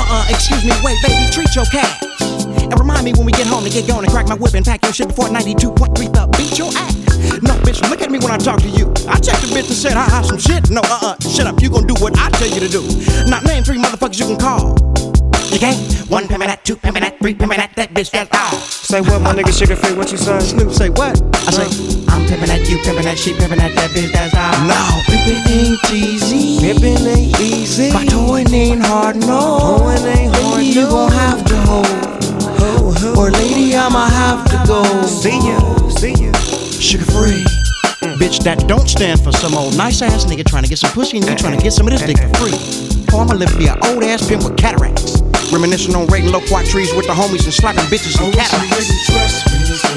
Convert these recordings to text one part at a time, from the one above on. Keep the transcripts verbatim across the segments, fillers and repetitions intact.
Uh-uh, excuse me, wait, baby, treat your cat. And remind me when we get home to get going and crack my whip and pack your shit before ninety-two point three the beat your act. No, bitch, look at me when I talk to you. I checked the bitch and said, ha-ha, some shit. No, uh-uh, shut up, you gon' do what I tell you to do. Now name three motherfuckers you can call. You can't? One pimpin' that, two pimpin' that, three pimpin' that, that bitch, that's all. Say what, my nigga Sugar Free, what you say? Snoop say what? I say, I'm pimpin' that, you pimpin' that, she pimpin' that, that bitch, that's all. No, pimpin' ain't easy. Pimpin' ain't easy. My toyin' ain't hard, no. Hoeing ain't hard, lady, no. you gon' have to hold. Ho, ho. Or lady, I'ma have to go. See ya, see ya. Sugar Free. Mm. Bitch, that don't stand for some old nice ass nigga trying to get some pussy and you trying to get some of this dick for free. Or I'ma live to be an old ass pimp with cataracts. Reminiscing on raiding low quad trees with the homies and slapping bitches and Cadillacs. I wish you wouldn't trust me so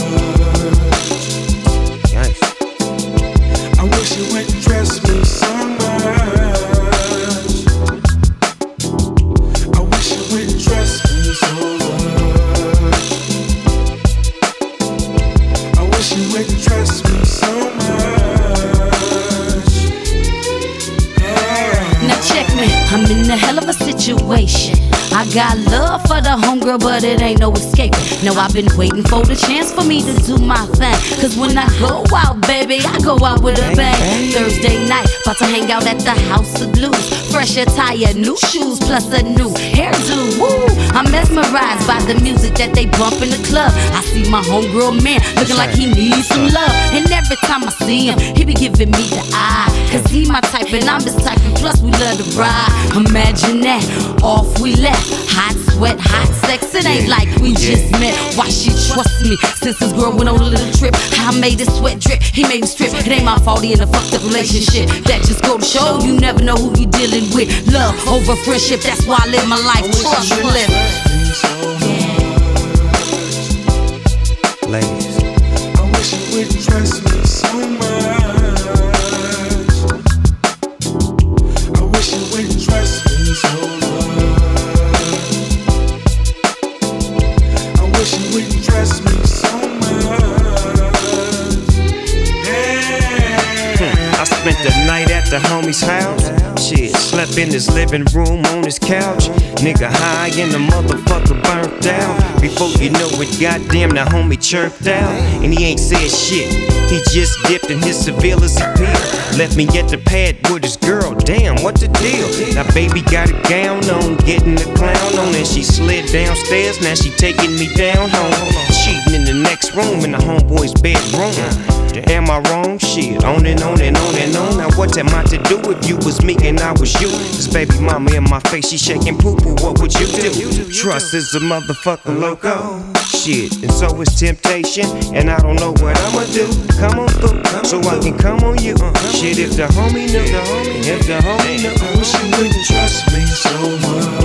much. Nice. I wish you wouldn't trust me so much. I wish you wouldn't trust me so much. I wish you wouldn't trust me so much. Yeah. Now check me, I'm in a hell of a situation. I got love for the homegirl, but it ain't no escaping. No, I've been waiting for the chance for me to do my thing. Cause when I go out, baby, I go out with a bang. Thursday night, about to hang out at the House of Blues. Fresh attire, new shoes, plus a new hairdo. Woo! I'm mesmerized by the music that they bump in the club. I see my homegirl man looking like he needs some love. And every time I see him, he be giving me the eye. Cause he my type and I'm his type, and plus we love to ride. Imagine that, off we left. Hot sweat, hot sex, it ain't like we just met. Why she trust me since this girl went on a little trip? I made his sweat drip, he made me strip. It ain't my fault he in a fucked up relationship. That just go to show you never know who you dealing with. Love over friendship, that's why I live my life trustless. Ladies, I wish you wouldn't trust me so much. I wish you wouldn't trust me so much. I wish you wouldn't trust me so much. Yeah. I spent the night at the homie's house. Shit, slept in his living room on his couch. Nigga high and the motherfucker burnt out. Before you know it, goddamn, the homie chirped out. And he ain't said shit, he just dipped in his Seville as appeal. Left me at the pad with his girl, damn, what the deal? Now baby got a gown on, getting the clown on. And she slid downstairs, now she taking me down home. Cheating in the next room, in the homeboy's bedroom. Am I wrong? Shit, on and on and on and on. Now what am I to do if you was me and I was you? This baby mama in my face, she shaking poo-poo, what would you do? Trust is a motherfucker loco. Shit, and so is temptation, and I don't know what I'ma do. Come on through, so I can come on you. Shit, if the homie knew, if the homie knew, I wish you wouldn't trust me so much.